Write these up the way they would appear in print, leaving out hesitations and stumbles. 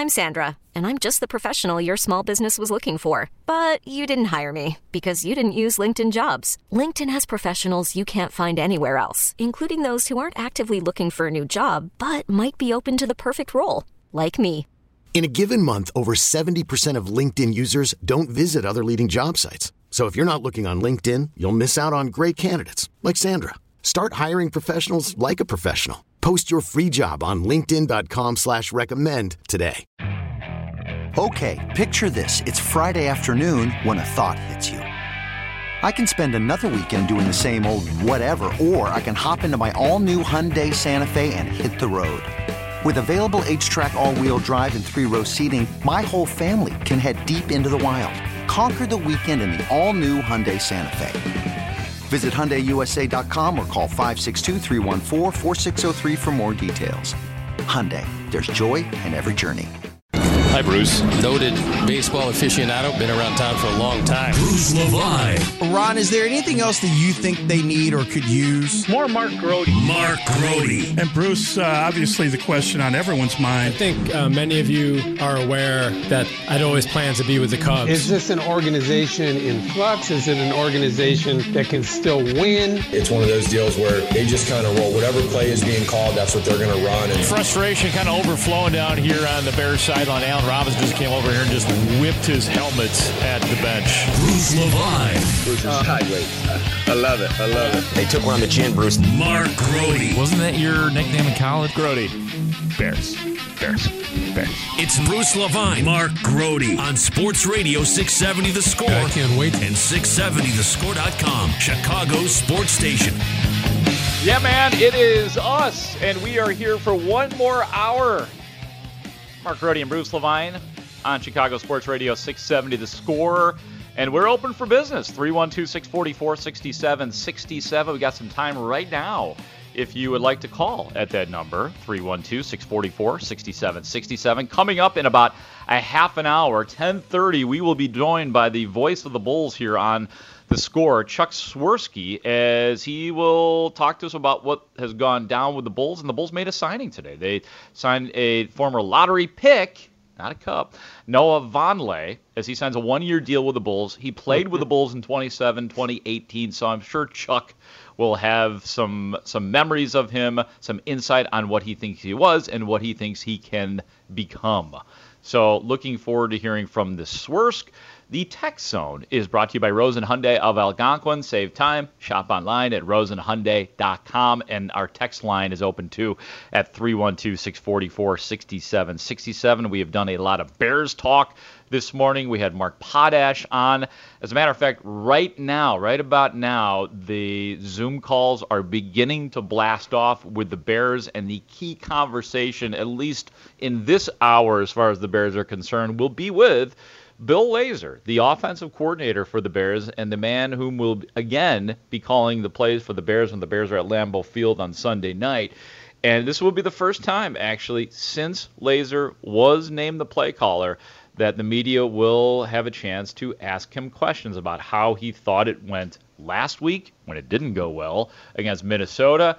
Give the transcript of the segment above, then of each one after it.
I'm Sandra, and I'm just the professional your small business was looking for. But you didn't hire me because you didn't use LinkedIn Jobs. LinkedIn has professionals you can't find anywhere else, including those who aren't actively looking for a new job, but might be open to the perfect role, like me. In a given month, over 70% of LinkedIn users don't visit other leading job sites. So if you're not looking on LinkedIn, you'll miss out on great candidates like Sandra. Start hiring professionals like a professional. Post your free job on linkedin.com/recommend today. Okay, picture this. It's Friday afternoon when a thought hits you. I can spend another weekend doing the same old whatever, or I can hop into my all-new Hyundai Santa Fe and hit the road. With available H-Track all-wheel drive and 3-row seating, my whole family can head deep into the wild. Conquer the weekend in the all-new Hyundai Santa Fe. Visit HyundaiUSA.com or call 562-314-4603 for more details. Hyundai, there's joy in every journey. Hi, Bruce. Noted baseball aficionado, been around town for a long time. Bruce Levine. Ron, is there anything else that you think they need or could use? More Mark Grote. Mark Grote. And Bruce, obviously the question on everyone's mind. I think many of you are aware that I'd always planned to be with the Cubs. Is this an organization in flux? Is it an organization that can still win? It's one of those deals where they just kind of roll. Whatever play is being called, that's what they're going to run. And frustration kind of overflowing down here on the Bears sideline. Allen Robinson just came over here and just whipped his helmets at the bench. Bruce Levine. Bruce is great. I love it. I love it. They took one on the chin, Bruce. Mark Grote. Wasn't that your nickname in college? Grote. Bears. Bears. Bears. It's Bruce Levine. Mark Grote on Sports Radio 670 The Score. I can't wait. And 670thescore.com, Chicago's sports station. Yeah, man, it is us, and we are here for one more hour. Mark Grote and Bruce Levine on Chicago Sports Radio 670 The Score. And we're open for business, 312-644-6767. We got some time right now if you would like to call at that number, 312-644-6767. Coming up in about a half an hour, 10:30, we will be joined by the voice of the Bulls here on The Score, Chuck Swirsky, as he will talk to us about what has gone down with the Bulls. And the Bulls made a signing today. They signed a former lottery pick, not a Cup, Noah Vonleh, as he signs a one-year deal with the Bulls. He played with the Bulls in 2018, so I'm sure Chuck will have some memories of him, some insight on what he thinks he was and what he thinks he can become. So looking forward to hearing from the Swirsk. The Text Zone is brought to you by Rosen Hyundai of Algonquin. Save time. Shop online at rosenhyundai.com. And our text line is open, too, at 312-644-6767. We have done a lot of Bears talk this morning. We had Mark Potash on. As a matter of fact, right about now, the Zoom calls are beginning to blast off with the Bears. And the key conversation, at least in this hour as far as the Bears are concerned, will be with Bill Lazor, the offensive coordinator for the Bears, and the man whom will, again, be calling the plays for the Bears when the Bears are at Lambeau Field on Sunday night. And this will be the first time, actually, since Lazor was named the play caller, that the media will have a chance to ask him questions about how he thought it went last week when it didn't go well against Minnesota,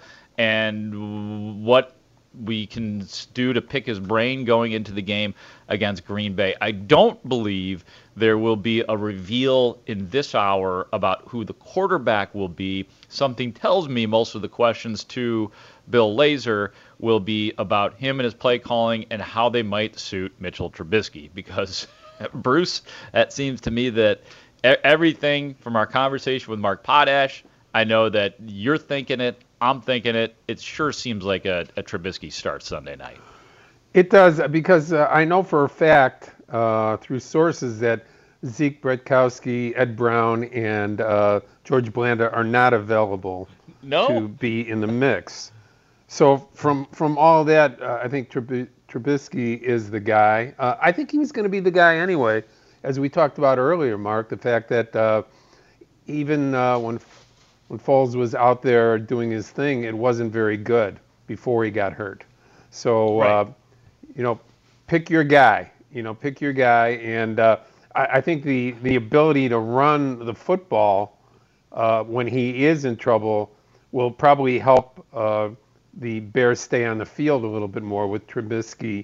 and what we can do to pick his brain going into the game against Green Bay. I don't believe there will be a reveal in this hour about who the quarterback will be. Something tells me most of the questions to Bill Lazor will be about him and his play calling and how they might suit Mitchell Trubisky. Because, Bruce, that seems to me that everything from our conversation with Mark Potash, I know that you're thinking it, I'm thinking it. It sure seems like a Trubisky start Sunday night. It does, because I know for a fact through sources that Zeke Bretkowski, Ed Brown, and George Blanda are not available to be in the mix. So from all that, I think Trubisky is the guy. I think he was going to be the guy anyway, as we talked about earlier, Mark, the fact that even when Foles was out there doing his thing, it wasn't very good before he got hurt. So, right. Pick your guy. Pick your guy. And I think the ability to run the football when he is in trouble will probably help the Bears stay on the field a little bit more with Trubisky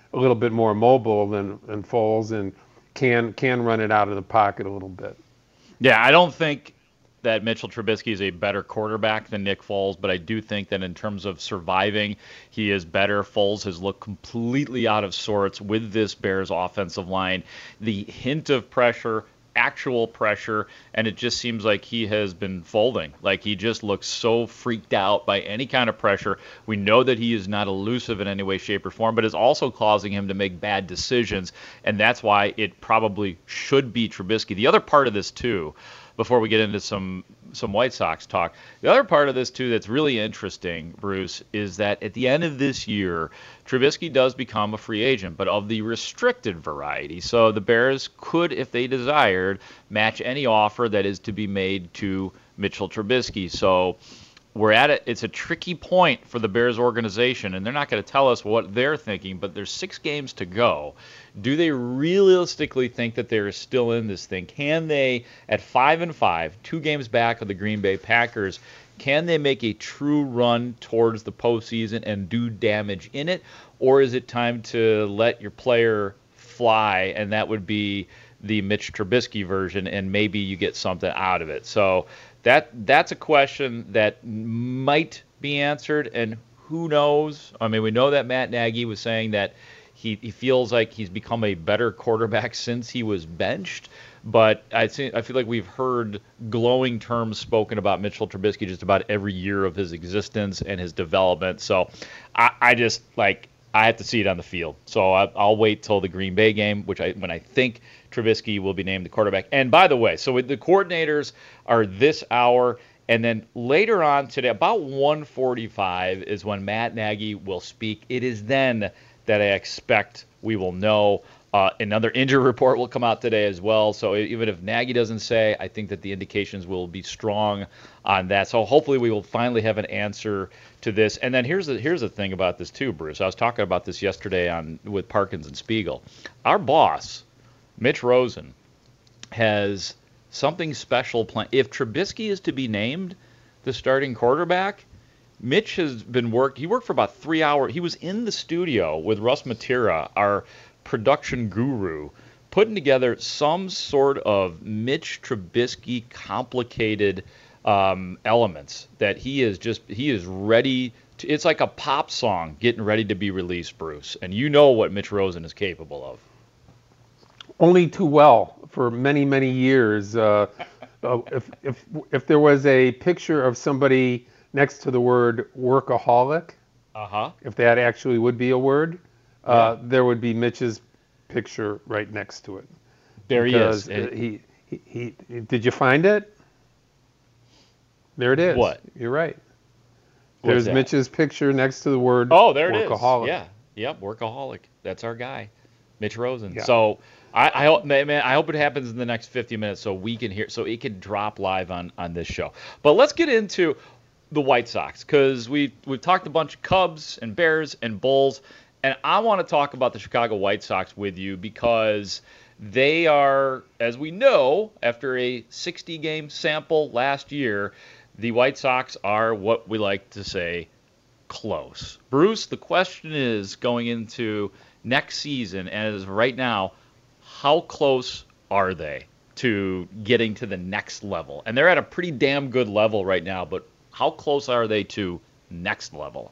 a little bit more mobile than Foles and can run it out of the pocket a little bit. Yeah, I don't think that Mitchell Trubisky is a better quarterback than Nick Foles, but I do think that in terms of surviving, he is better. Foles has looked completely out of sorts with this Bears offensive line. The hint of pressure, actual pressure, and it just seems like he has been folding. Like he just looks so freaked out by any kind of pressure. We know that he is not elusive in any way, shape, or form, but is also causing him to make bad decisions, and that's why it probably should be Trubisky. The other part of this, too, before we get into some White Sox talk, the other part of this, too, that's really interesting, Bruce, is that at the end of this year, Trubisky does become a free agent, but of the restricted variety. So the Bears could, if they desired, match any offer that is to be made to Mitchell Trubisky. So we're at it. It's a tricky point for the Bears organization, and they're not going to tell us what they're thinking, but there's 6 games to go. Do they realistically think that they're still in this thing? Can they, at 5-5, 2 games back of the Green Bay Packers, can they make a true run towards the postseason and do damage in it? Or is it time to let your player fly, and that would be the Mitch Trubisky version, and maybe you get something out of it? So that's a question that might be answered, and who knows? I mean, we know that Matt Nagy was saying that he feels like he's become a better quarterback since he was benched. But I feel like we've heard glowing terms spoken about Mitchell Trubisky just about every year of his existence and his development. So I just I have to see it on the field. So I'll wait till the Green Bay game, when I think Trubisky will be named the quarterback. And by the way, so the coordinators are this hour, and then later on today, about 1:45 is when Matt Nagy will speak. It is then that I expect we will know. Another injury report will come out today as well. So even if Nagy doesn't say, I think that the indications will be strong on that. So hopefully we will finally have an answer to this. And then here's the thing about this too, Bruce. I was talking about this yesterday with Parkins and Spiegel. Our boss, Mitch Rosen, has something special planned. If Trubisky is to be named the starting quarterback, Mitch has he worked for about 3 hours. He was in the studio with Russ Matera, our production guru, putting together some sort of Mitch Trubisky complicated elements that he is ready to. It's like a pop song getting ready to be released, Bruce. And you know what Mitch Rosen is capable of. Only too well. For many, many years, if there was a picture of somebody next to the word workaholic, if that actually would be a word, there would be Mitch's picture right next to it. There because he is. He did you find it? There it is. What? You're right. There's Mitch's picture next to the word there workaholic. It is. Yeah, workaholic. That's our guy, Mitch Rosen. Yeah. So I hope, man, I hope it happens in the next 50 minutes so we can hear, so it can drop live on this show. But let's get into the White Sox, because we've talked a bunch of Cubs and Bears and Bulls, and I want to talk about the Chicago White Sox with you because they are, as we know, after a 60-game sample last year, the White Sox are what we like to say close. Bruce, the question is going into next season, and as of right now, how close are they to getting to the next level? And they're at a pretty damn good level right now, but how close are they to next level?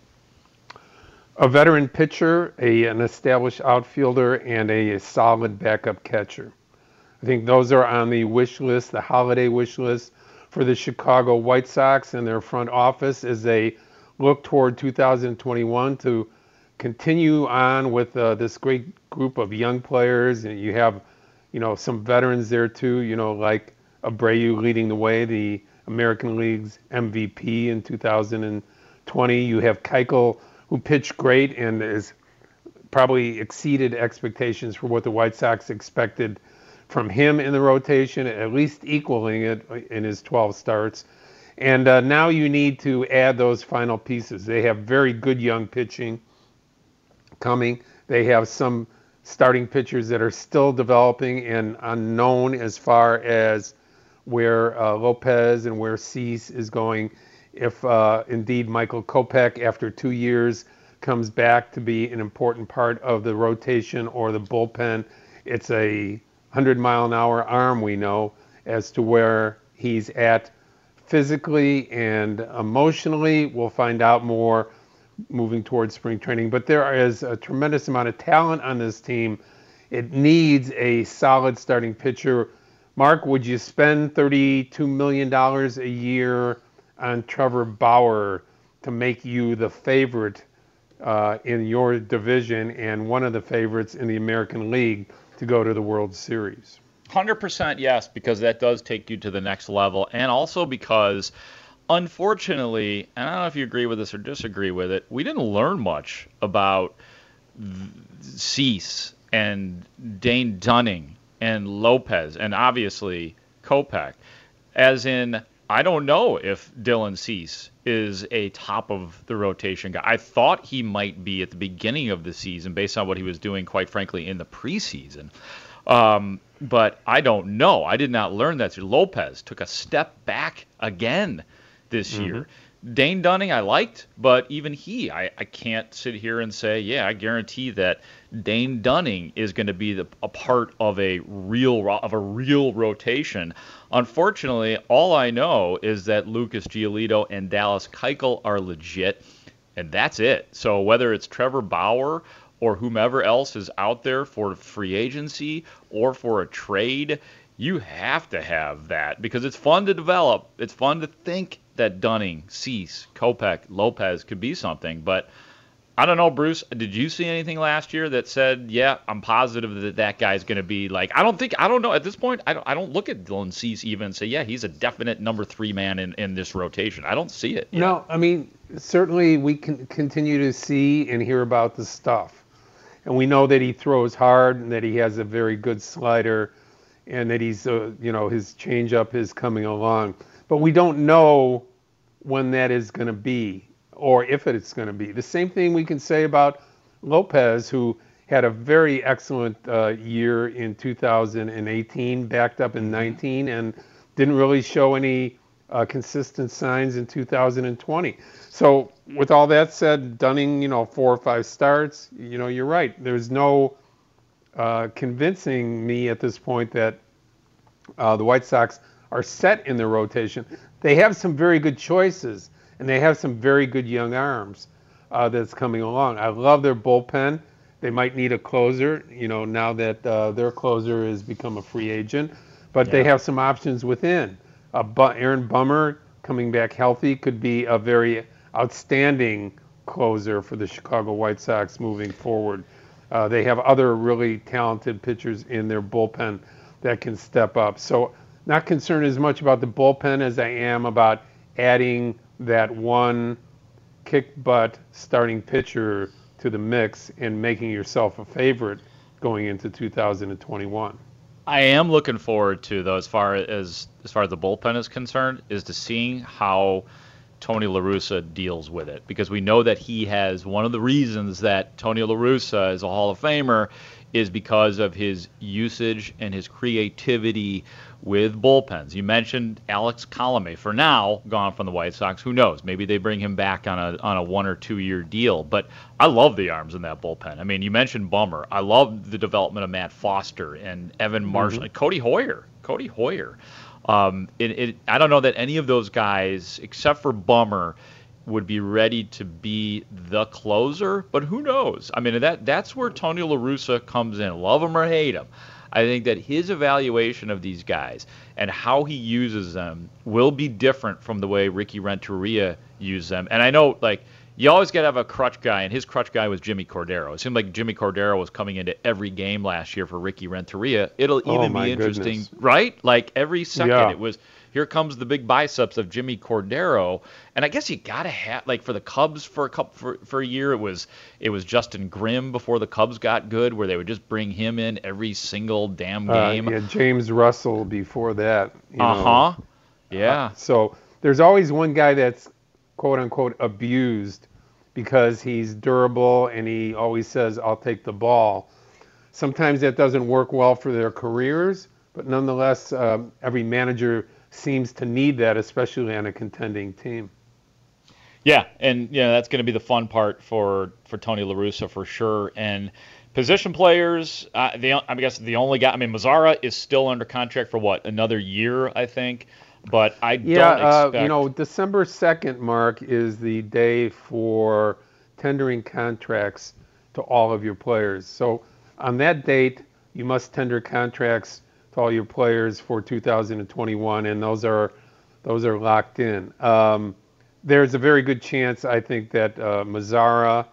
A veteran pitcher, an established outfielder, and a solid backup catcher. I think those are on the wish list, the holiday wish list for the Chicago White Sox and their front office as they look toward 2021 to continue on with this great group of young players. And you have, some veterans there too, like Abreu leading the way, the American League's MVP in 2020. You have Keuchel, who pitched great and is probably exceeded expectations for what the White Sox expected from him in the rotation, at least equaling it in his 12 starts. And now you need to add those final pieces. They have very good young pitching coming. They have some starting pitchers that are still developing and unknown as far as where Lopez and where Cease is going. If indeed Michael Kopech, after 2 years, comes back to be an important part of the rotation or the bullpen. It's a 100-mile-an-hour arm, we know, as to where he's at physically and emotionally. We'll find out more moving towards spring training. But there is a tremendous amount of talent on this team. It needs a solid starting pitcher. Mark, would you spend $32 million a year on Trevor Bauer to make you the favorite in your division and one of the favorites in the American League to go to the World Series? 100% yes, because that does take you to the next level, and also because, unfortunately, and I don't know if you agree with this or disagree with it, we didn't learn much about Cease and Dane Dunning and Lopez and obviously Kopech. As in, I don't know if Dylan Cease is a top of the rotation guy. I thought he might be at the beginning of the season based on what he was doing, quite frankly, in the preseason. But I don't know. I did not learn that. Lopez took a step back again this year. Dane Dunning I liked, but even I can't sit here and say, yeah, I guarantee that Dane Dunning is going to be a part of a real rotation. Unfortunately, all I know is that Lucas Giolito and Dallas Keuchel are legit, and that's it. So whether it's Trevor Bauer or whomever else is out there for free agency or for a trade, you have to have that because it's fun to develop. It's fun to think that Dunning, Cease, Kopech, Lopez could be something. But I don't know, Bruce, did you see anything last year that said, yeah, I'm positive that guy's going to be like, I don't know. At this point, I don't look at Dylan Cease even and say, yeah, he's a definite number 3 man in this rotation. I don't see it yet. No, I mean, certainly we can continue to see and hear about the stuff. And we know that he throws hard and that he has a very good slider and that he's, his changeup is coming along. But we don't know when that is going to be or if it's going to be. The same thing we can say about Lopez, who had a very excellent year in 2018, backed up in 19, and didn't really show any consistent signs in 2020. So with all that said, Dunning, 4 or 5 starts, you're right. There's no convincing me at this point that the White Sox are set in their rotation. They have some very good choices, and they have some very good young arms that's coming along. I love their bullpen. They might need a closer, now that their closer has become a free agent. But they have some options within. Aaron Bummer, coming back healthy, could be a very outstanding closer for the Chicago White Sox moving forward. They have other really talented pitchers in their bullpen that can step up. So not concerned as much about the bullpen as I am about adding that one kick-butt starting pitcher to the mix and making yourself a favorite going into 2021. I am looking forward to, though, as far as the bullpen is concerned, is to seeing how Tony La Russa deals with it, because we know that he has one of the reasons that Tony La Russa is a Hall of Famer is because of his usage and his creativity with bullpens. You mentioned Alex Colomé, for now gone from the White Sox. Who knows? Maybe they bring him back on a 1 or 2 year deal. But I love the arms in that bullpen. I mean, you mentioned Bummer. I love the development of Matt Foster and Evan Marshall and Cody Hoyer. I don't know that any of those guys, except for Bummer, would be ready to be the closer, but who knows? I mean, that's where Tony La Russa comes in. Love him or hate him. I think that his evaluation of these guys and how he uses them will be different from the way Ricky Renteria used them. And I know, you always got to have a crutch guy, and his crutch guy was Jimmy Cordero. It seemed like Jimmy Cordero was coming into every game last year for Ricky Renteria. It'll even be interesting, right? Like every second it was, here comes the big biceps of Jimmy Cordero. And I guess you got to have, for the Cubs for a year, it was Justin Grimm before the Cubs got good, where they would just bring him in every single damn game. James Russell before that. Yeah. So there's always one guy that's quote-unquote abused because he's durable and he always says, I'll take the ball. Sometimes that doesn't work well for their careers, but nonetheless, every manager seems to need that, especially on a contending team. Yeah, and that's going to be the fun part for Tony La Russa for sure. And position players, I guess the only guy. I mean, Mazara is still under contract for another year, I think. But I don't expect. December 2nd, Mark, is the day for tendering contracts to all of your players. So on that date, you must tender contracts to all your players for 2021, and those are locked in. There's a very good chance, I think, that Mazara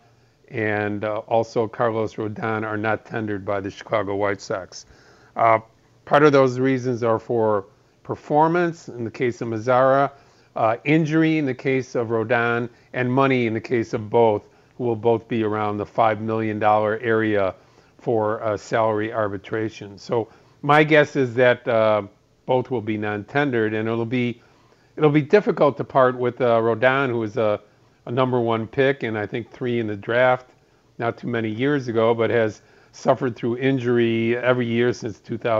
and also Carlos Rodon are not tendered by the Chicago White Sox. Part of those reasons are for performance in the case of Mazara, injury in the case of Rodon, and money in the case of both, who will both be around the $5 million area for salary arbitration. So my guess is that both will be non-tendered, and it'll be difficult to part with Rodon, who was a number one pick, and I think 3 in the draft not too many years ago, but has suffered through injury every year since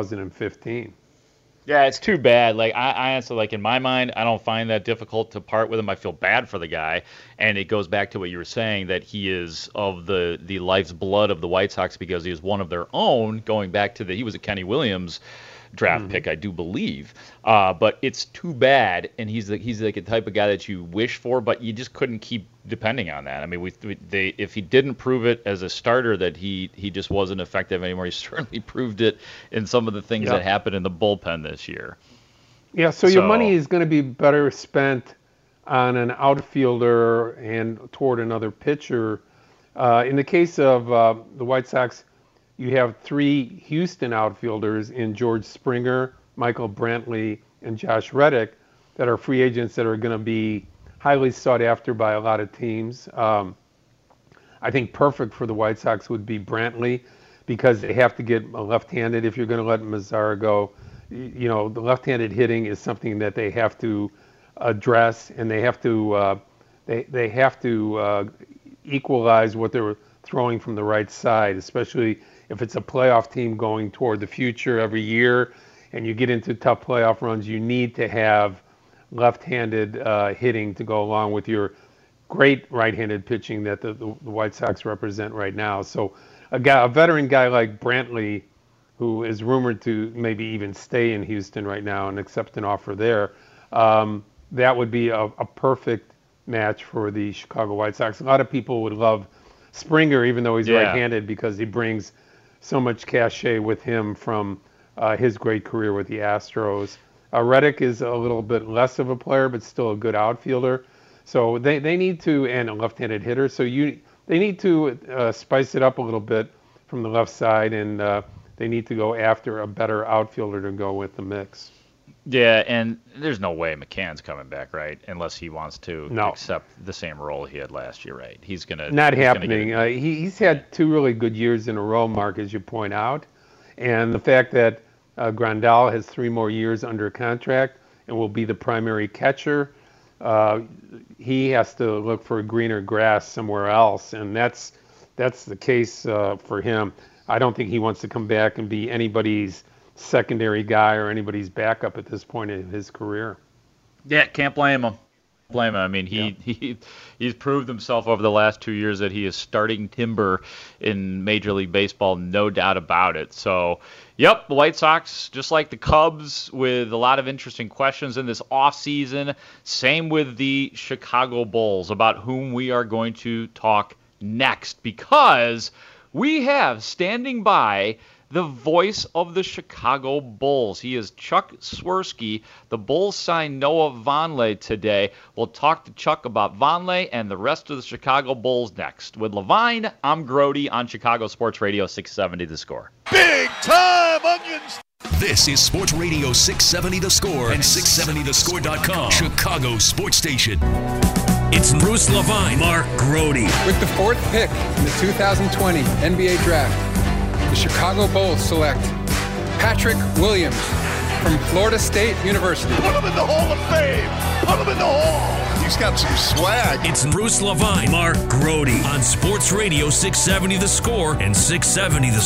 2015. Yeah, it's too bad. I honestly, in my mind, I don't find that difficult to part with him. I feel bad for the guy, and it goes back to what you were saying, that he is of the life's blood of the White Sox because he is one of their own. Going back to he was a Kenny Williams draft pick, I do believe. But it's too bad, and he's like a type of guy that you wish for, but you just couldn't keep depending on that. I mean, if he didn't prove it as a starter that he just wasn't effective anymore, he certainly proved it in some of the things that happened in the bullpen this year. Yeah, so your money is going to be better spent on an outfielder and toward another pitcher. In the case of the White Sox, you have 3 Houston outfielders in George Springer, Michael Brantley, and Josh Reddick that are free agents that are going to be highly sought after by a lot of teams. I think perfect for the White Sox would be Brantley because they have to get a left-handed if you're going to let Mazara go. The left-handed hitting is something that they have to address, and they have to equalize what they're throwing from the right side, especially if it's a playoff team going toward the future every year and you get into tough playoff runs. You need to have left-handed hitting to go along with your great right-handed pitching that the White Sox represent right now. So a veteran guy like Brantley, who is rumored to maybe even stay in Houston right now and accept an offer there, that would be a perfect match for the Chicago White Sox. A lot of people would love Springer, even though he's right-handed, because he brings so much cachet with him from his great career with the Astros. Reddick is a little bit less of a player, but still a good outfielder. So they need to, and a left-handed hitter. So they need to spice it up a little bit from the left side, and they need to go after a better outfielder to go with the mix. Yeah, and there's no way McCann's coming back, right? Unless he wants to accept the same role he had last year, right? He's gonna not happening. He's had 2 really good years in a row, Mark, as you point out, and the fact that Grandal has 3 more years under contract and will be the primary catcher, he has to look for greener grass somewhere else, and that's the case for him. I don't think he wants to come back and be anybody's secondary guy or anybody's backup at this point in his career. Yeah, can't blame him. I mean, he's proved himself over the last 2 years that he is starting timber in Major League Baseball, no doubt about it. So, yep, the White Sox, just like the Cubs, with a lot of interesting questions in this offseason. Same with the Chicago Bulls, about whom we are going to talk next, because we have standing by the voice of the Chicago Bulls. He is Chuck Swirsky. The Bulls signed Noah Vonleh today. We'll talk to Chuck about Vonleh and the rest of the Chicago Bulls next. With Levine, I'm Grody on Chicago Sports Radio 670 The Score. Big time onions. This is Sports Radio 670 The Score and 670thescore.com. Chicago Sports Station. It's Bruce Levine, Mark Grody. With the 4th pick in the 2020 NBA Draft, the Chicago Bulls select Patrick Williams from Florida State University. Put him in the Hall of Fame. Put him in the Hall. He's got some swag. It's Bruce Levine, Mark Grody on Sports Radio 670 The Score and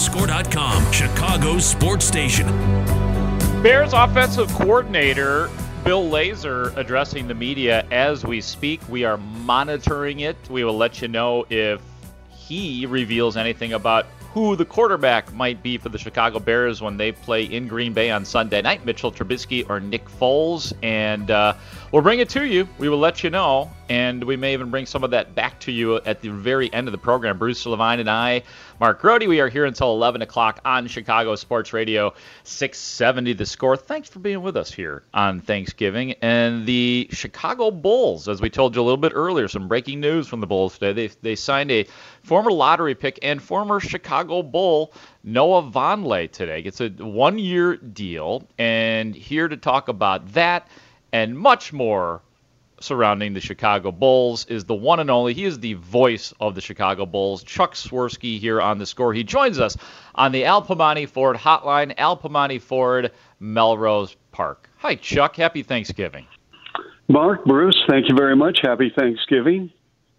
670thescore.com. Chicago's sports station. Bears offensive coordinator Bill Lazor addressing the media as we speak. We are monitoring it. We will let you know if he reveals anything about who the quarterback might be for the Chicago Bears when they play in Green Bay on Sunday night, Mitchell Trubisky or Nick Foles. And we'll bring it to you. We will let you know. And we may even bring some of that back to you at the very end of the program. Bruce Levine and I, Mark Grody, we are here until 11 o'clock on Chicago Sports Radio 670 The Score. Thanks for being with us here on Thanksgiving. And the Chicago Bulls, as we told you a little bit earlier, some breaking news from the Bulls today. They signed a former lottery pick and former Chicago Bull, Noah Vonleh, today. It's a one-year deal. And here to talk about that and much more surrounding the Chicago Bulls is the one and only. He is the voice of the Chicago Bulls, Chuck Swirsky, here on The Score. He joins us on the Al Piemonte Ford hotline, Al Piemonte Ford, Melrose Park. Hi, Chuck. Happy Thanksgiving. Mark, Bruce, thank you very much. Happy Thanksgiving.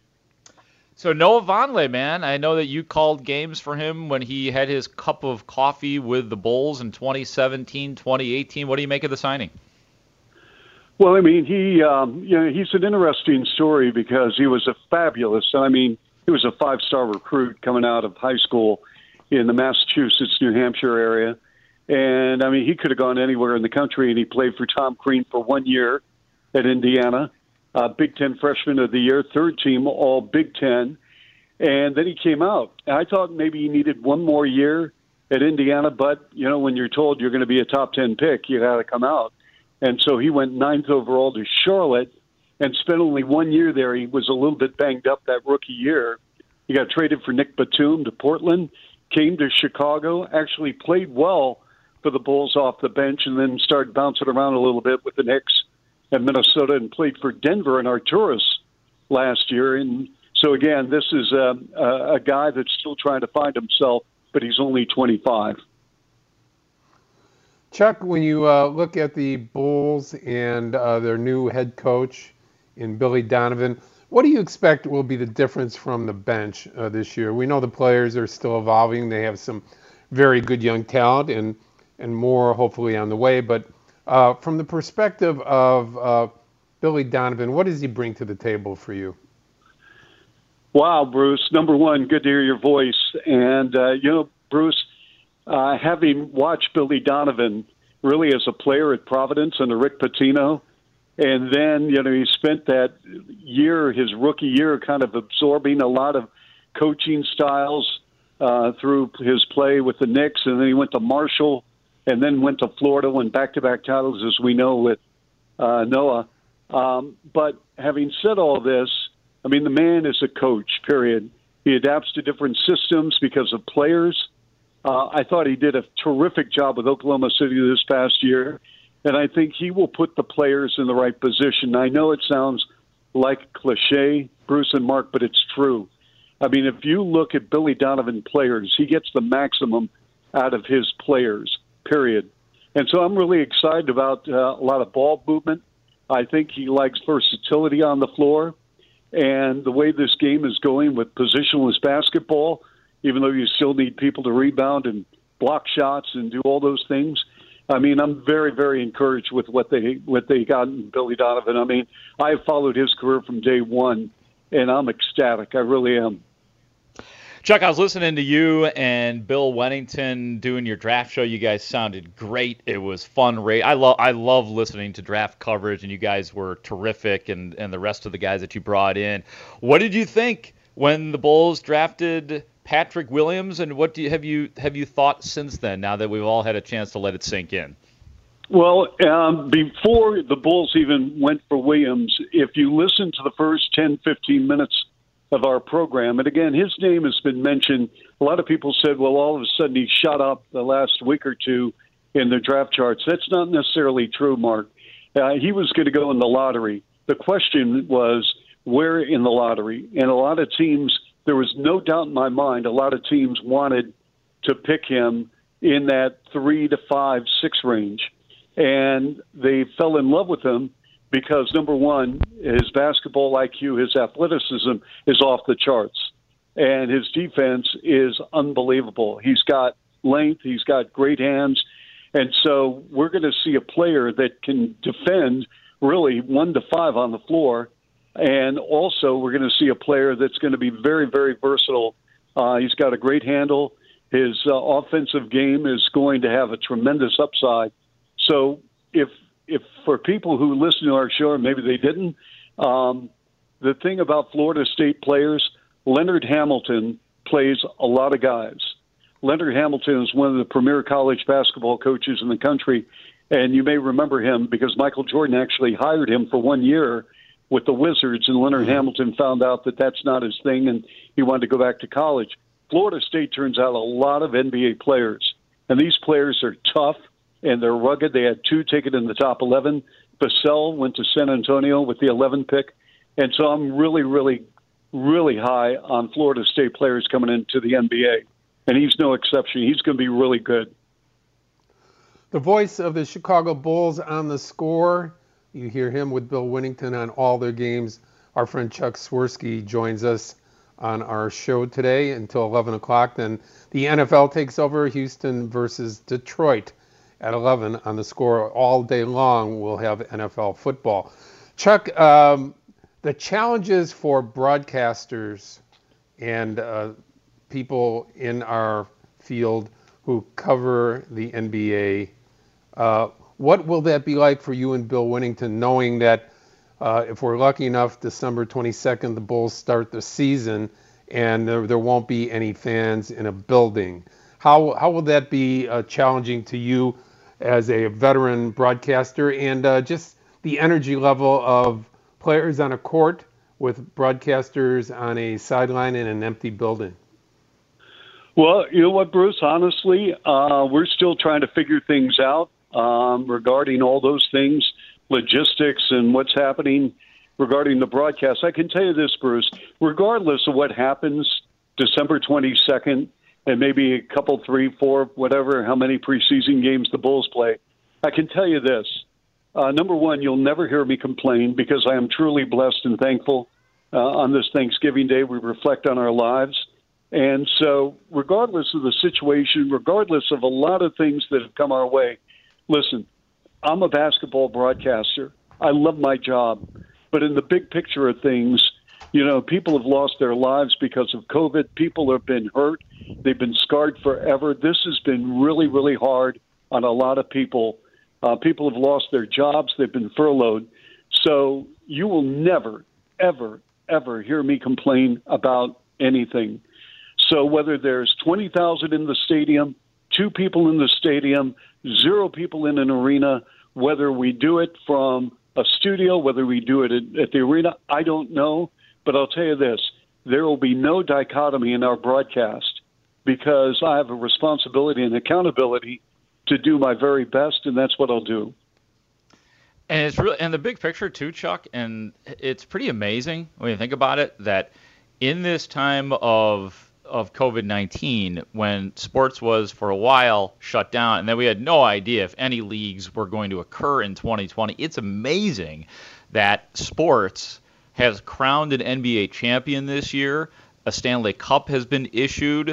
So Noah Vonleh, man, I know that you called games for him when he had his cup of coffee with the Bulls in 2017, 2018. What do you make of the signing? Well, I mean, he's an interesting story because he was he was a five-star recruit coming out of high school in the Massachusetts, New Hampshire area. And, I mean, he could have gone anywhere in the country, and he played for Tom Crean for 1 year at Indiana, Big Ten Freshman of the Year, third team, all Big Ten. And then he came out. I thought maybe he needed one more year at Indiana, but, you know, when you're told you're going to be a top 10 pick, you got to come out. And so he went 9th overall to Charlotte and spent only 1 year there. He was a little bit banged up that rookie year. He got traded for Nick Batum to Portland, came to Chicago, actually played well for the Bulls off the bench, and then started bouncing around a little bit with the Knicks and Minnesota, and played for Denver and Arturas last year. And so, again, this is a guy that's still trying to find himself, but he's only 25. Chuck, when you look at the Bulls and their new head coach in Billy Donovan, what do you expect will be the difference from the bench this year? We know the players are still evolving. They have some very good young talent and more hopefully on the way. But from the perspective of Billy Donovan, what does he bring to the table for you? Wow, Bruce. Number one, good to hear your voice. And, Bruce, having watched Billy Donovan really as a player at Providence under Rick Pitino, and then, he spent that year, his rookie year, kind of absorbing a lot of coaching styles through his play with the Knicks, and then he went to Marshall, and then went to Florida, won back-to-back titles, as we know, with Noah. But having said all this, I mean, the man is a coach, period. He adapts to different systems because of players. I thought he did a terrific job with Oklahoma City this past year, and I think he will put the players in the right position. I know it sounds like cliche, Bruce and Mark, but it's true. I mean, if you look at Billy Donovan players, he gets the maximum out of his players, period. And so I'm really excited about a lot of ball movement. I think he likes versatility on the floor, and the way this game is going with positionless basketball, even though you still need people to rebound and block shots and do all those things. I mean, I'm very, very encouraged with what they got in Billy Donovan. I mean, I've followed his career from day one, and I'm ecstatic. I really am. Chuck, I was listening to you and Bill Wennington doing your draft show. You guys sounded great. It was fun. I love listening to draft coverage, and you guys were terrific, and the rest of the guys that you brought in. What did you think when the Bulls drafted Patrick Williams, and what have you thought since then, now that we've all had a chance to let it sink in? Well, before the Bulls even went for Williams, if you listen to the first 10, 15 minutes of our program, and again, his name has been mentioned. A lot of people said, well, all of a sudden he shot up the last week or two in the draft charts. That's not necessarily true, Mark. He was going to go in the lottery. The question was, where in the lottery? And a lot of teams, there was no doubt in my mind, a lot of teams wanted to pick him in that 3 to 5, 6 range. And they fell in love with him because, number one, his basketball IQ, his athleticism is off the charts. And his defense is unbelievable. He's got length. He's got great hands. And so we're going to see a player that can defend really 1 to 5 on the floor. And also we're going to see a player that's going to be very, very versatile. He's got a great handle. His offensive game is going to have a tremendous upside. So if for people who listen to our show, or maybe they didn't, the thing about Florida State players, Leonard Hamilton plays a lot of guys. Leonard Hamilton is one of the premier college basketball coaches in the country, and you may remember him because Michael Jordan actually hired him for 1 year with the Wizards, and Leonard Hamilton found out that that's not his thing, and he wanted to go back to college. Florida State turns out a lot of NBA players, and these players are tough, and they're rugged. They had 2 taken in the top 11. Vassell went to San Antonio with the 11th pick, and so I'm really, really, really high on Florida State players coming into the NBA. And he's no exception. He's going to be really good. The voice of the Chicago Bulls on The Score. You hear him with Bill Winnington on all their games. Our friend Chuck Swirsky joins us on our show today until 11 o'clock. Then the NFL takes over, Houston versus Detroit at 11 on The Score. All day long we'll have NFL football. Chuck, the challenges for broadcasters and people in our field who cover the NBA, what will that be like for you and Bill Winnington, knowing that if we're lucky enough, December 22nd, the Bulls start the season and there won't be any fans in a building? How will that be challenging to you as a veteran broadcaster, and just the energy level of players on a court with broadcasters on a sideline in an empty building? Well, you know what, Bruce? Honestly, we're still trying to figure things out regarding all those things, logistics and what's happening regarding the broadcast. I can tell you this, Bruce, regardless of what happens December 22nd and maybe a couple, 3, 4, whatever, how many preseason games the Bulls play, I can tell you this. Number one, you'll never hear me complain because I am truly blessed and thankful. On this Thanksgiving Day, we reflect on our lives. And so regardless of the situation, regardless of a lot of things that have come our way, listen, I'm a basketball broadcaster. I love my job. But in the big picture of things, you know, people have lost their lives because of COVID. People have been hurt. They've been scarred forever. This has been really, really hard on a lot of people. People have lost their jobs. They've been furloughed. So you will never, ever, ever hear me complain about anything. So whether there's 20,000 in the stadium, 2 people in the stadium, 0 people in an arena, whether we do it from a studio, whether we do it at the arena, I don't know. But I'll tell you this, there will be no dichotomy in our broadcast because I have a responsibility and accountability to do my very best, and that's what I'll do. And it's really, and the big picture too, Chuck, and it's pretty amazing when you think about it, that in this time of COVID-19, when sports was for a while shut down, and then we had no idea if any leagues were going to occur in 2020, it's amazing that sports has crowned an NBA champion this year. A Stanley Cup has been issued.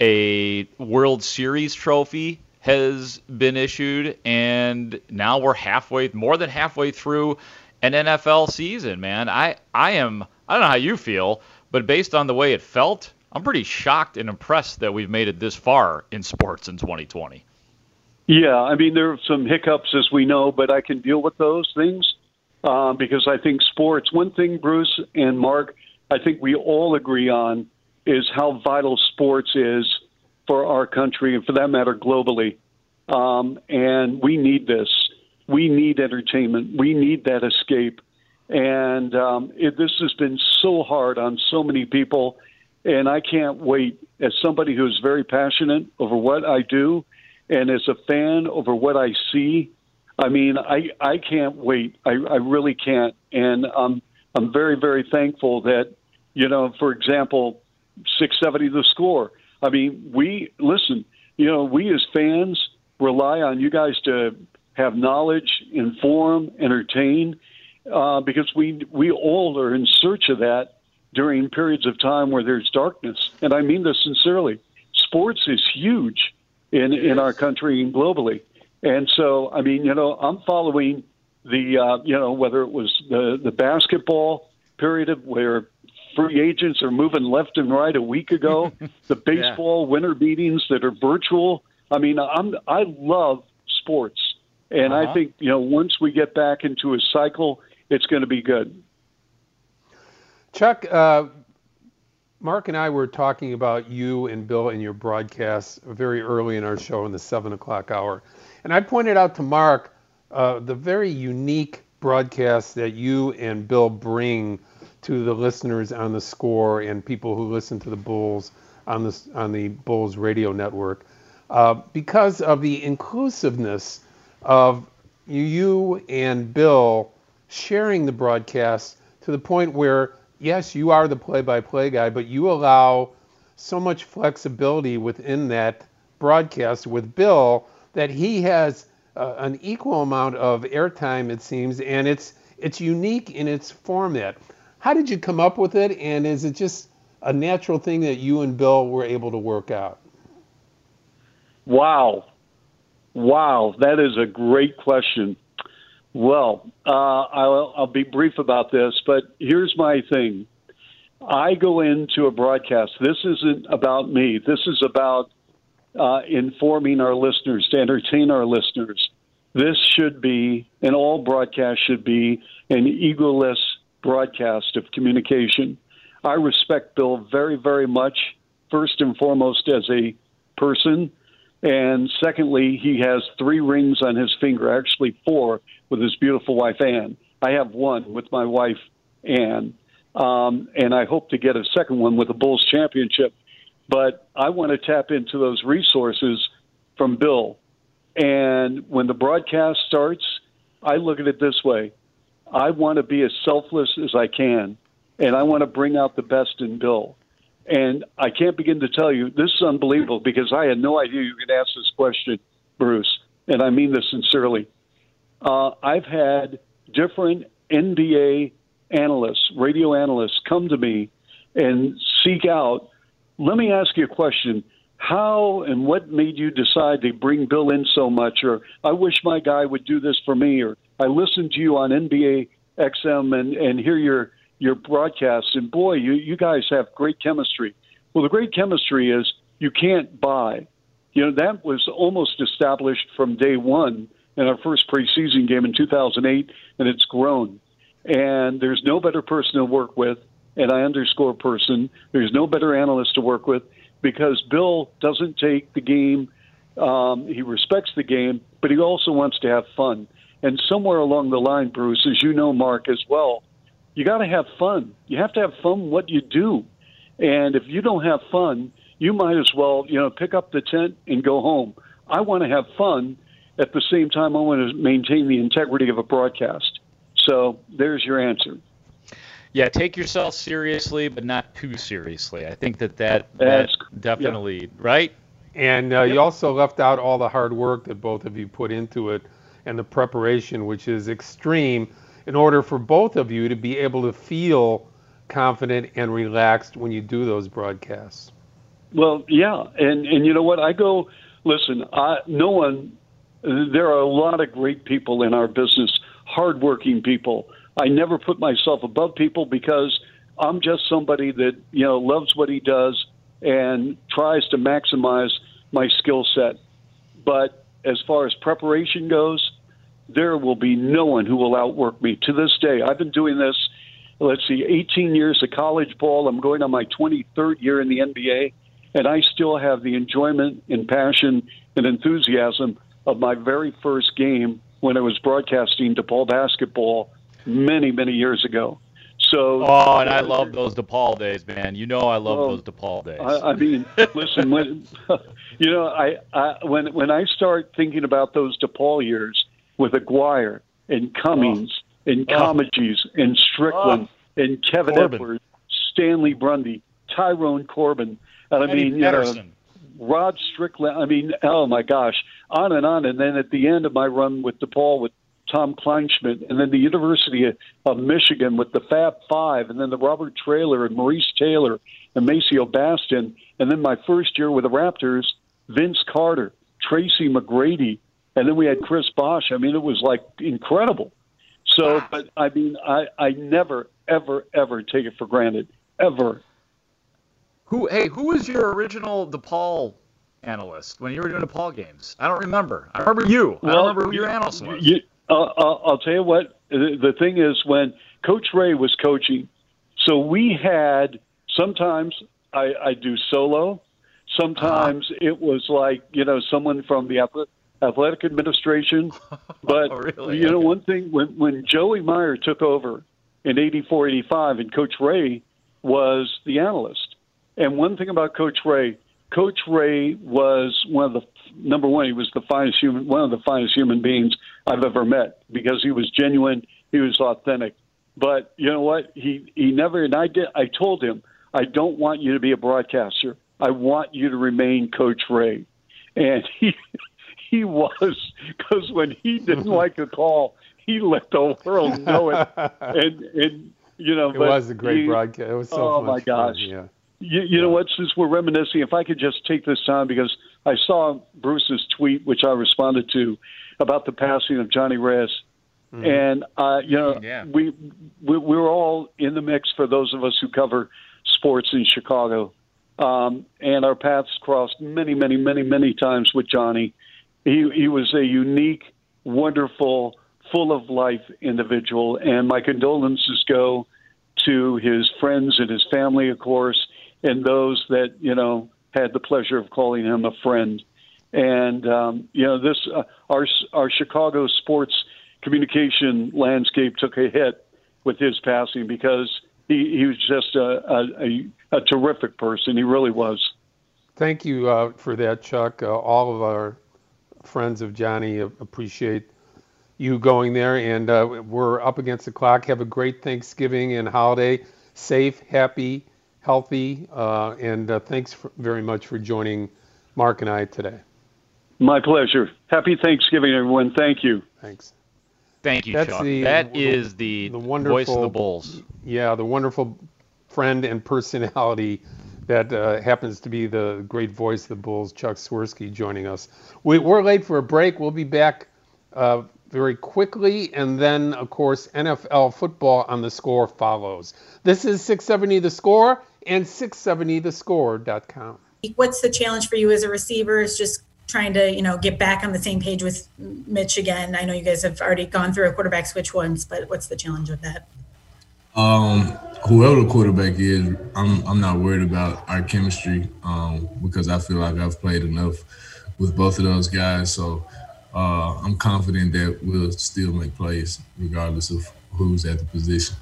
A World Series trophy has been issued, and now we're more than halfway through an NFL season, man. I don't know how you feel, but based on the way it felt, I'm pretty shocked and impressed that we've made it this far in sports in 2020. Yeah, I mean, there are some hiccups, as we know, but I can deal with those things because I think sports, one thing, Bruce and Mark, I think we all agree on is how vital sports is for our country and, for that matter, globally. And we need this. We need entertainment. We need that escape. And this has been so hard on so many people. And I can't wait, as somebody who's very passionate over what I do and as a fan over what I see. I mean, I can't wait. I really can't. And I'm very, very thankful that, you know, for example, 670 The Score. I mean, we as fans rely on you guys to have knowledge, inform, entertain, because we all are in search of that during periods of time where there's darkness. And I mean this sincerely. Sports is huge in our country and globally. And so, I mean, I'm following the, whether it was the basketball period of where free agents are moving left and right a week ago, the baseball winter meetings that are virtual. I mean, I love sports. And I think, once we get back into a cycle, it's going to be good. Chuck, Mark and I were talking about you and Bill and your broadcasts very early in our show in the 7 o'clock hour. And I pointed out to Mark the very unique broadcast that you and Bill bring to the listeners on The Score and people who listen to the Bulls on the Bulls radio network because of the inclusiveness of you and Bill sharing the broadcast to the point where, yes, you are the play-by-play guy, but you allow so much flexibility within that broadcast with Bill that he has an equal amount of airtime, it seems, and it's unique in its format. How did you come up with it, and is it just a natural thing that you and Bill were able to work out? Wow, that is a great question. Well, I'll be brief about this, but here's my thing. I go into a broadcast. This isn't about me. This is about informing our listeners, to entertain our listeners. This should be, and all broadcasts should be, an egoless broadcast of communication. I respect Bill very, very much, first and foremost as a person. And secondly, he has 3 rings on his finger, actually 4, with his beautiful wife, Ann. I have 1 with my wife, Ann. And I hope to get a second one with the Bulls championship. But I want to tap into those resources from Bill. And when the broadcast starts, I look at it this way. I want to be as selfless as I can, and I want to bring out the best in Bill. And I can't begin to tell you, this is unbelievable because I had no idea you could ask this question, Bruce, and I mean this sincerely. I've had different NBA analysts, radio analysts, come to me and seek out, let me ask you a question. How and what made you decide to bring Bill in so much? Or I wish my guy would do this for me. Or I listened to you on NBA XM and hear your broadcasts. And boy, you guys have great chemistry. Well, the great chemistry is you can't buy. That was almost established from day one in our first preseason game in 2008, and it's grown. And there's no better person to work with, and I underscore person. There's no better analyst to work with because Bill doesn't take the game. He respects the game, but he also wants to have fun. And somewhere along the line, Bruce, as you know, Mark, as well, you got to have fun. You have to have fun what you do. And if you don't have fun, you might as well, pick up the tent and go home. I want to have fun. At the same time, I want to maintain the integrity of a broadcast. So there's your answer. Yeah, take yourself seriously, but not too seriously. I think that's definitely right. And you also left out all the hard work that both of you put into it and the preparation, which is extreme, in order for both of you to be able to feel confident and relaxed when you do those broadcasts. Well, yeah, and you know what? I go, listen, there are a lot of great people in our business, hardworking people. I never put myself above people because I'm just somebody that, loves what he does and tries to maximize my skill set. But as far as preparation goes, there will be no one who will outwork me. To this day, I've been doing this, 18 years of college ball. I'm going on my 23rd year in the NBA, and I still have the enjoyment and passion and enthusiasm of my very first game when I was broadcasting DePaul basketball many, many years ago. So, and I love those DePaul days, man. I love those DePaul days. I mean, listen, when I start thinking about those DePaul years with Aguirre and Cummings and Comegys and Strickland and Kevin Corbin. Edwards, Stanley Brundy, Tyrone Corbin, and Rod Strickland. Oh my gosh, on. And then at the end of my run with DePaul with Tom Kleinschmidt, and then the University of Michigan with the Fab Five, and then the Robert Traylor and Maurice Taylor and Maceo Bastin, and then my first year with the Raptors, Vince Carter, Tracy McGrady, And then we had Chris Bosh. I mean, it was like incredible. So, but I mean, I never, ever, ever take it for granted, ever. Who was your original DePaul analyst when you were doing DePaul games? I don't remember. I remember you. I don't remember who your analyst was. I'll tell you what. The thing is, when Coach Ray was coaching, so we had sometimes I do solo. Sometimes it was like, someone from the athletic administration. But, really? One thing, when Joey Meyer took over in 84, 85, and Coach Ray was the analyst. And one thing about Coach Ray was one of the, number one, he was one of the finest human beings I've ever met, because he was genuine, he was authentic. But you know what? He never, and I told him, I don't want you to be a broadcaster. I want you to remain Coach Ray. And he was, because when he didn't like a call, he let the world know it. And it was a great broadcast. It was so oh much my gosh. fun, yeah. You know what, since we're reminiscing, if I could just take this time, because I saw Bruce's tweet, which I responded to, about the passing of Johnny Reyes. And, we were all in the mix for those of us who cover sports in Chicago. And our paths crossed many, many, many, many times with Johnny. He was a unique, wonderful, full of life individual. And my condolences go to his friends and his family, of course, and those that, had the pleasure of calling him a friend. And, our Chicago sports communication landscape took a hit with his passing, because he was just a terrific person. He really was. Thank you for that, Chuck. All of our friends of Johnny appreciate you going there, and we're up against the clock. Have a great Thanksgiving and holiday. Safe, happy, healthy, and thanks very much for joining Mark and I today. My pleasure. Happy Thanksgiving, everyone. Thank you. Thanks. Thank you, Chuck. That is the wonderful voice of the Bulls. Yeah, the wonderful friend and personality that happens to be the great voice of the Bulls, Chuck Swirsky, joining us. We're late for a break. We'll be back very quickly, and then, of course, NFL football on The Score follows. This is 670 The Score and 670thescore.com. What's the challenge for you as a receiver? Is just trying to, get back on the same page with Mitch again. I know you guys have already gone through a quarterback switch once, but what's the challenge with that? Whoever the quarterback is, I'm not worried about our chemistry because I feel like I've played enough with both of those guys. So I'm confident that we'll still make plays regardless of who's at the position.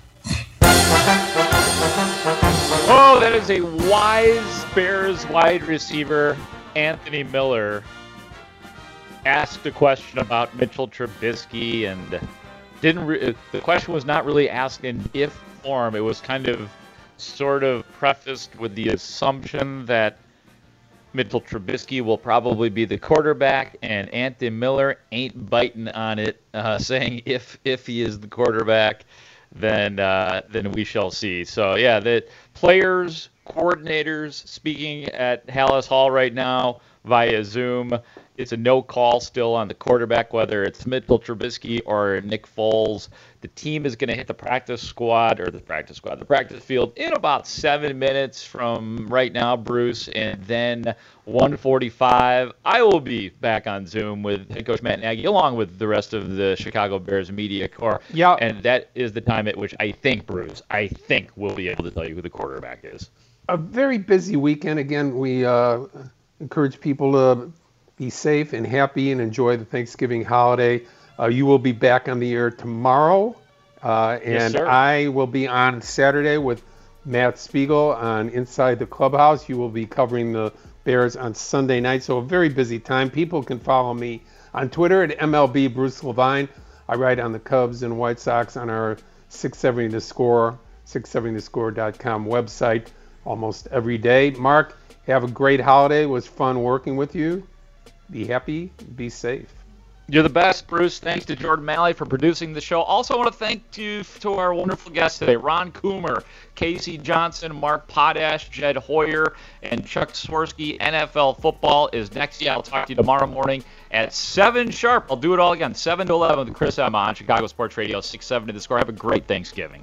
Oh, that is a wise Bears wide receiver, Anthony Miller, asked a question about Mitchell Trubisky, and the question was not really asked in if form. It was kind of sort of prefaced with the assumption that Mitchell Trubisky will probably be the quarterback, and Anthony Miller ain't biting on it, saying if he is the quarterback, then we shall see. So yeah, the players, coordinators speaking at Halas Hall right now via Zoom. It's a no call still on the quarterback, whether it's Mitchell Trubisky or Nick Foles. The team is going to hit the practice field in about 7 minutes from right now, Bruce, and then 1:45. I will be back on Zoom with head coach Matt Nagy, along with the rest of the Chicago Bears media corps. Yeah. And that is the time at which I think, Bruce, we'll be able to tell you who the quarterback is. A very busy weekend. Again, we encourage people to be safe and happy and enjoy the Thanksgiving holiday. You will be back on the air tomorrow, and sir. I will be on Saturday with Matt Spiegel on Inside the Clubhouse. You will be covering the Bears on Sunday night, so a very busy time. People can follow me on Twitter at MLB Bruce Levine. I write on the Cubs and White Sox on our 670 The Score, 670thescore.com website almost every day. Mark, have a great holiday. It was fun working with you. Be happy, be safe. You're the best, Bruce. Thanks to Jordan Malley for producing the show. Also, I want to thank you to our wonderful guests today, Ron Coomer, Casey Johnson, Mark Potash, Jed Hoyer, and Chuck Swirsky. NFL football is next. Yeah, I'll talk to you tomorrow morning at 7 sharp. I'll do it all again, 7 to 11 with Chris Emma on Chicago Sports Radio 670 The Score. Have a great Thanksgiving.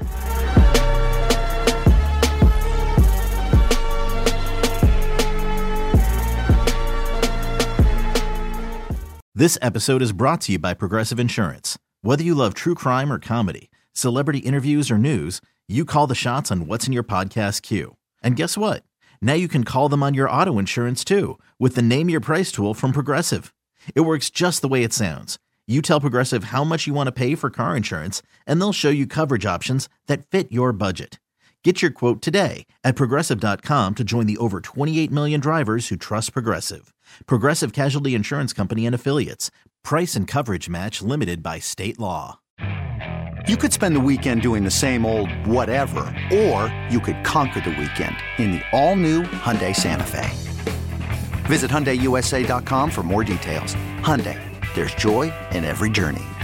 This episode is brought to you by Progressive Insurance. Whether you love true crime or comedy, celebrity interviews or news, you call the shots on what's in your podcast queue. And guess what? Now you can call them on your auto insurance too with the Name Your Price tool from Progressive. It works just the way it sounds. You tell Progressive how much you want to pay for car insurance, and they'll show you coverage options that fit your budget. Get your quote today at Progressive.com to join the over 28 million drivers who trust Progressive. Progressive Casualty Insurance Company and Affiliates. Price and coverage match limited by state law. You could spend the weekend doing the same old whatever, or you could conquer the weekend in the all-new Hyundai Santa Fe. Visit HyundaiUSA.com for more details. Hyundai, there's joy in every journey.